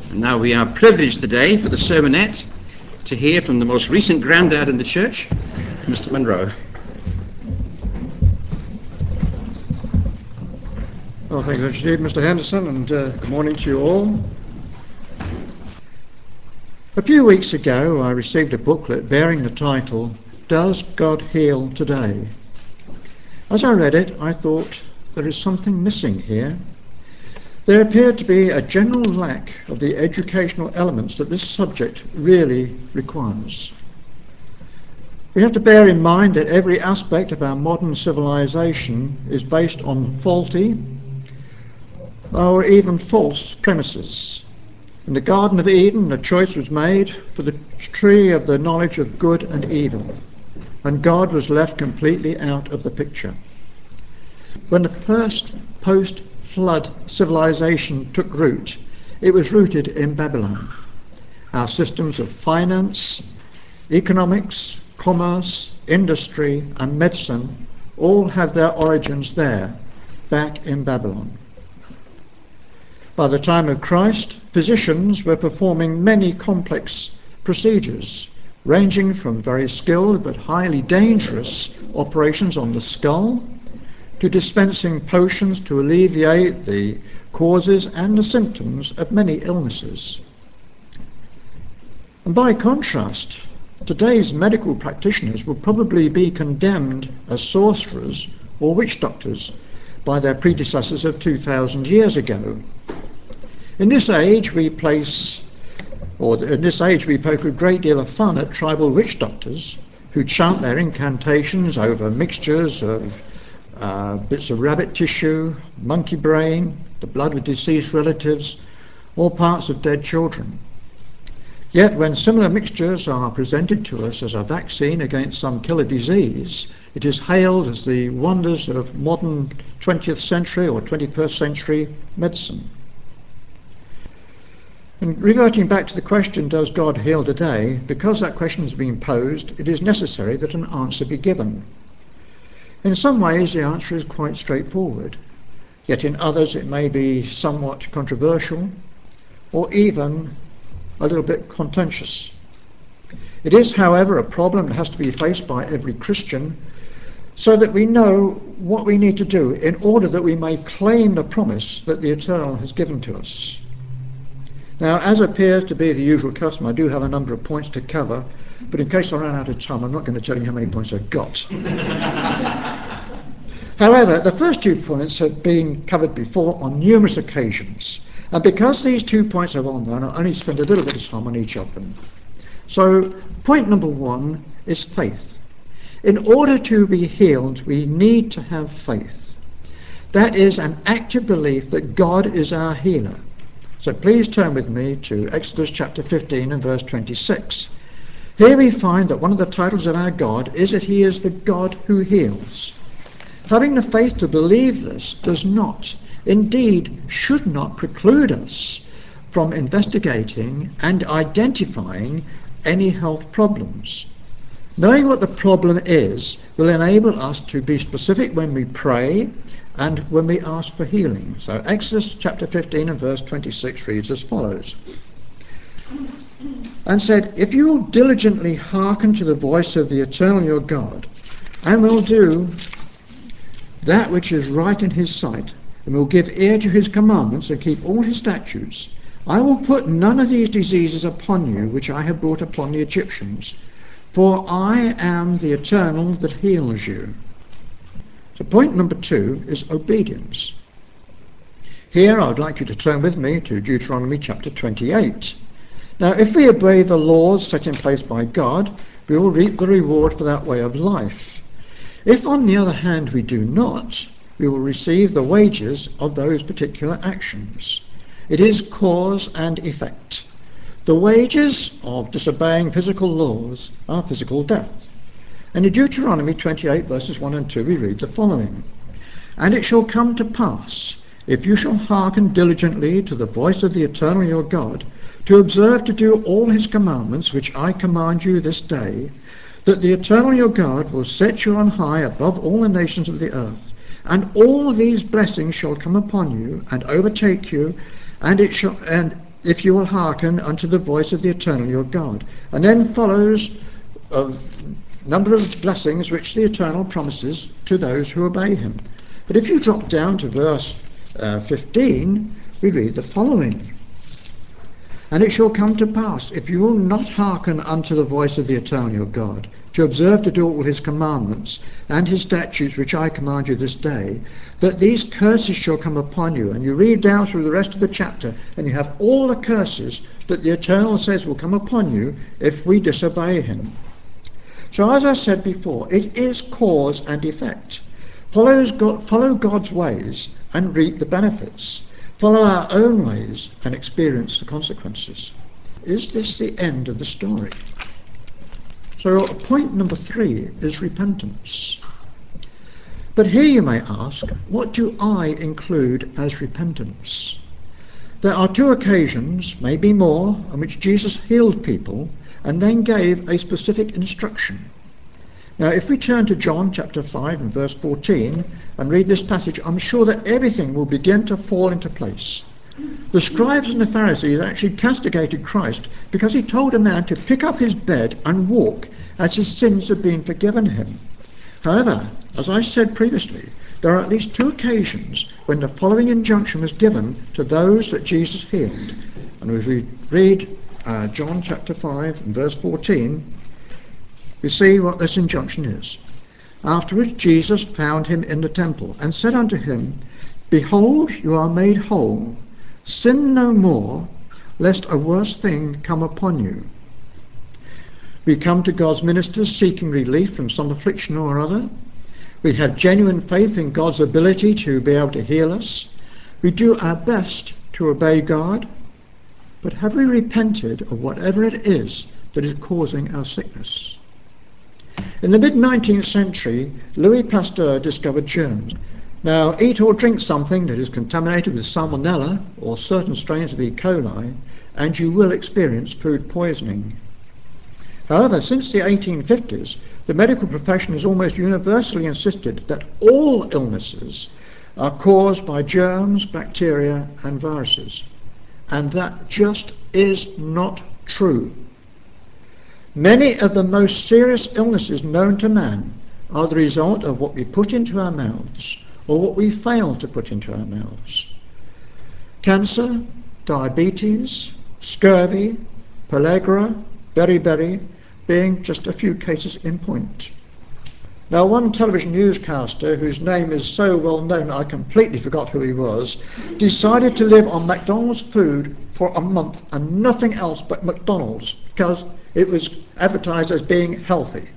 And now we are privileged today for the sermonette to hear from the most recent granddad in the church, Mr. Munro. Well, thank you, Steve, Mr. Henderson, and good morning to you all. A few weeks ago, I received a booklet bearing the title, Does God Heal Today? As I read it, I thought there is something missing here. There appeared to be a general lack of the educational elements that this subject really requires. We have to bear in mind that every aspect of our modern civilization is based on faulty or even false premises. In the Garden of Eden, a choice was made for the tree of the knowledge of good and evil, and God was left completely out of the picture. When the first post-flood civilization took root, it was rooted in Babylon. Our systems of finance, economics, commerce, industry, and medicine all have their origins there, back in Babylon. By the time of Christ, physicians were performing many complex procedures, ranging from very skilled but highly dangerous operations on the skull to dispensing potions to alleviate the causes and the symptoms of many illnesses. And by contrast, today's medical practitioners will probably be condemned as sorcerers or witch doctors by their predecessors of 2,000 years ago. In this age we poke a great deal of fun at tribal witch doctors who chant their incantations over mixtures of bits of rabbit tissue, monkey brain, the blood of deceased relatives, or parts of dead children. Yet when similar mixtures are presented to us as a vaccine against some killer disease, it is hailed as the wonders of modern 20th century or 21st century medicine. And reverting back to the question, does God heal today? Because that question has been posed, it is necessary that an answer be given. In some ways the answer is quite straightforward, yet in others it may be somewhat controversial or even a little bit contentious. It is, however, a problem that has to be faced by every Christian so that we know what we need to do in order that we may claim the promise that the Eternal has given to us. Now, as appears to be the usual custom, I do have a number of points to cover, but in case I run out of time, I'm not going to tell you how many points I've got. However, the first 2 points have been covered before on numerous occasions, and because these 2 points are well known, I'll only spend a little bit of time on each of them. So, point number 1 is faith. In order to be healed, we need to have faith. That is an active belief that God is our healer. So please turn with me to Exodus chapter 15 and verse 26. Here we find that one of the titles of our God is that he is the God who heals. Having the faith to believe this does not, indeed should not, preclude us from investigating and identifying any health problems. Knowing what the problem is will enable us to be specific when we pray and when we ask for healing. So Exodus chapter 15 and verse 26 reads as follows. And said, if you will diligently hearken to the voice of the Eternal your God, and will do that which is right in his sight, and will give ear to his commandments, and keep all his statutes, I will put none of these diseases upon you, which I have brought upon the Egyptians, for I am the Eternal that heals you. So point number 2 is obedience. Here I would like you to turn with me to Deuteronomy chapter 28. Now, if we obey the laws set in place by God, we will reap the reward for that way of life. If, on the other hand, we do not, we will receive the wages of those particular actions. It is cause and effect. The wages of disobeying physical laws are physical death. And in Deuteronomy 28 verses 1 and 2 we read the following. And it shall come to pass, if you shall hearken diligently to the voice of the Eternal your God, to observe to do all his commandments which I command you this day, that the Eternal your God will set you on high above all the nations of the earth, and all these blessings shall come upon you and overtake you, and if you will hearken unto the voice of the Eternal your God. And then follows a number of blessings which the Eternal promises to those who obey him. But if you drop down to verse 15, we read the following. And it shall come to pass, if you will not hearken unto the voice of the Eternal your God, to observe to do all his commandments and his statutes which I command you this day, that these curses shall come upon you. And you read down through the rest of the chapter, and you have all the curses that the Eternal says will come upon you if we disobey him. So as I said before, it is cause and effect. Follow God's ways and reap the benefits. Follow our own ways and experience the consequences. Is this the end of the story? So point number 3 is repentance. But here you may ask, what do I include as repentance? There are 2 occasions, maybe more, on which Jesus healed people and then gave a specific instruction. Now, if we turn to John chapter 5 and verse 14 and read this passage, I'm sure that everything will begin to fall into place. The scribes and the Pharisees actually castigated Christ because he told a man to pick up his bed and walk as his sins had been forgiven him. However, as I said previously, there are at least 2 occasions when the following injunction was given to those that Jesus healed. And if we read John chapter 5 and verse 14, we see what this injunction is. Afterwards Jesus found him in the temple and said unto him, Behold, you are made whole. Sin no more, lest a worse thing come upon you. We come to God's ministers seeking relief from some affliction or other. We have genuine faith in God's ability to be able to heal us. We do our best to obey God. But have we repented of whatever it is that is causing our sickness? In the mid-19th century, Louis Pasteur discovered germs. Now, eat or drink something that is contaminated with salmonella or certain strains of E. coli, and you will experience food poisoning. However, since the 1850s, the medical profession has almost universally insisted that all illnesses are caused by germs, bacteria, and viruses. And that just is not true. Many of the most serious illnesses known to man are the result of what we put into our mouths or what we fail to put into our mouths. Cancer, diabetes, scurvy, pellagra, beriberi being just a few cases in point. Now, one television newscaster, whose name is so well known I completely forgot who he was, decided to live on McDonald's food for a month and nothing else but McDonald's because it was advertised as being healthy.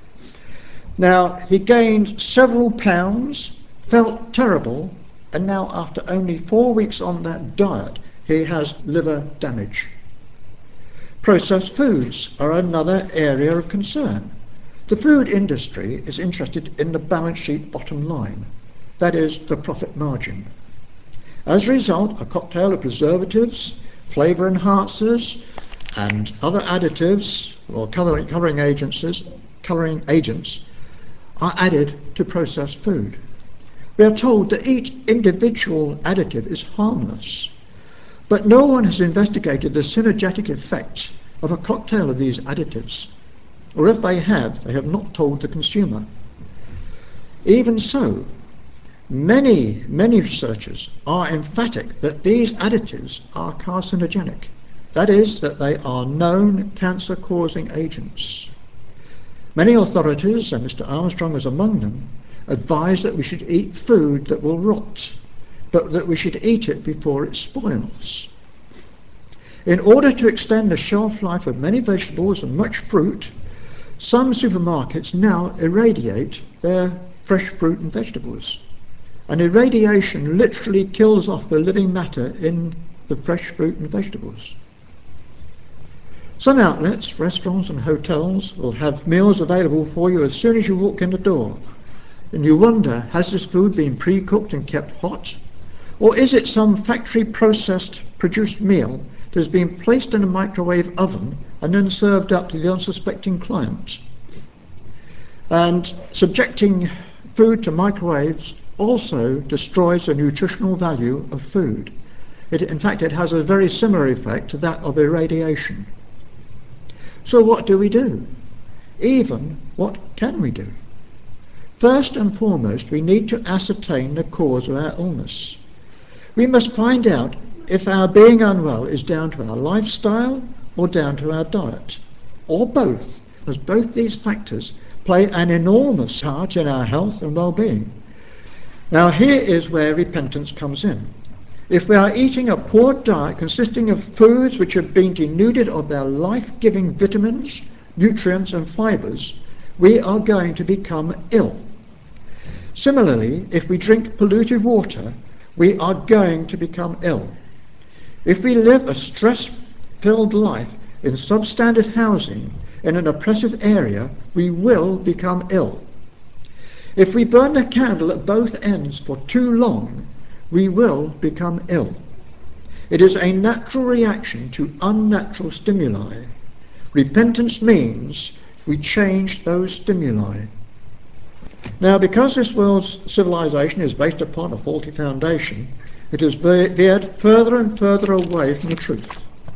Now, he gained several pounds, felt terrible, and now after only 4 weeks on that diet, he has liver damage. Processed foods are another area of concern. The food industry is interested in the balance sheet bottom line, that is, the profit margin. As a result, a cocktail of preservatives, flavour enhancers, and other additives or colouring agents are added to processed food. We are told that each individual additive is harmless, but no one has investigated the synergetic effect of a cocktail of these additives, or if they have not told the consumer. Even so, many researchers are emphatic that these additives are carcinogenic. That is, that they are known cancer-causing agents. Many authorities, and Mr. Armstrong was among them, advise that we should eat food that will rot, but that we should eat it before it spoils. In order to extend the shelf life of many vegetables and much fruit, some supermarkets now irradiate their fresh fruit and vegetables. And irradiation literally kills off the living matter in the fresh fruit and vegetables. Some outlets, restaurants and hotels will have meals available for you as soon as you walk in the door. And you wonder, has this food been pre-cooked and kept hot? Or is it some factory processed produced meal that has been placed in a microwave oven and then served up to the unsuspecting client? And subjecting food to microwaves also destroys the nutritional value of food. In fact, it has a very similar effect to that of irradiation. So what do we do? Even what can we do? First and foremost, we need to ascertain the cause of our illness. We must find out if our being unwell is down to our lifestyle or down to our diet, or both, as both these factors play an enormous part in our health and well-being. Now here is where repentance comes in. If we are eating a poor diet consisting of foods which have been denuded of their life-giving vitamins, nutrients and fibres, we are going to become ill. Similarly, if we drink polluted water, we are going to become ill. If we live a stress-filled life in substandard housing in an oppressive area, we will become ill. If we burn the candle at both ends for too long, we will become ill. It is a natural reaction to unnatural stimuli. Repentance means we change those stimuli. Now, because this world's civilization is based upon a faulty foundation, it has veered further and further away from the truth.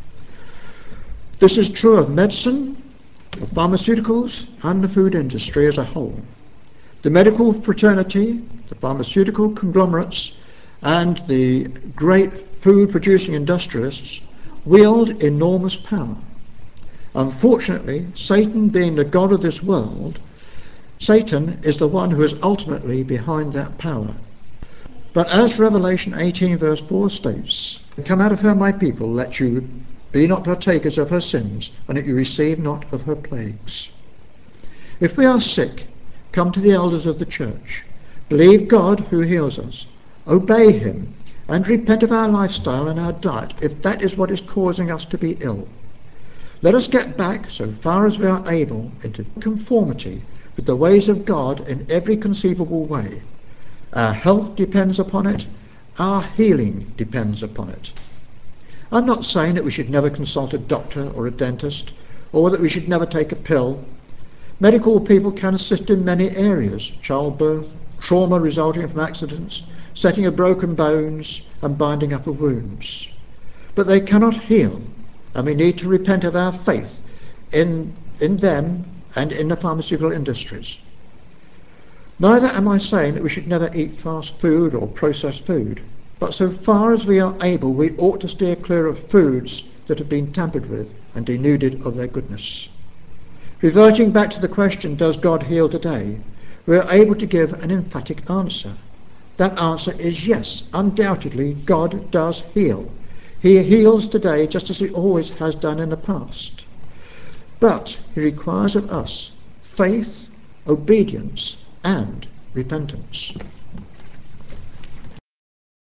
This is true of medicine, of pharmaceuticals, and the food industry as a whole. The medical fraternity, the pharmaceutical conglomerates, and the great food-producing industrialists wield enormous power. Unfortunately, Satan being the god of this world, Satan is the one who is ultimately behind that power. But as Revelation 18 verse 4 states, "Come out of her, my people, let you be not partakers of her sins, and that you receive not of her plagues." If we are sick, come to the elders of the church, believe God who heals us, obey him, and repent of our lifestyle and our diet if that is what is causing us to be ill. Let us get back, so far as we are able, into conformity with the ways of God in every conceivable way. Our health depends upon it. Our healing depends upon it. I'm not saying that we should never consult a doctor or a dentist, or that we should never take a pill. Medical people can assist in many areas: childbirth, trauma resulting from accidents, setting of broken bones, and binding up of wounds. But they cannot heal, and we need to repent of our faith in them and in the pharmaceutical industries. Neither am I saying that we should never eat fast food or processed food, but so far as we are able, we ought to steer clear of foods that have been tampered with and denuded of their goodness. Reverting back to the question, does God heal today? We are able to give an emphatic answer. That answer is yes, undoubtedly God does heal. He heals today just as he always has done in the past. But he requires of us faith, obedience, and repentance.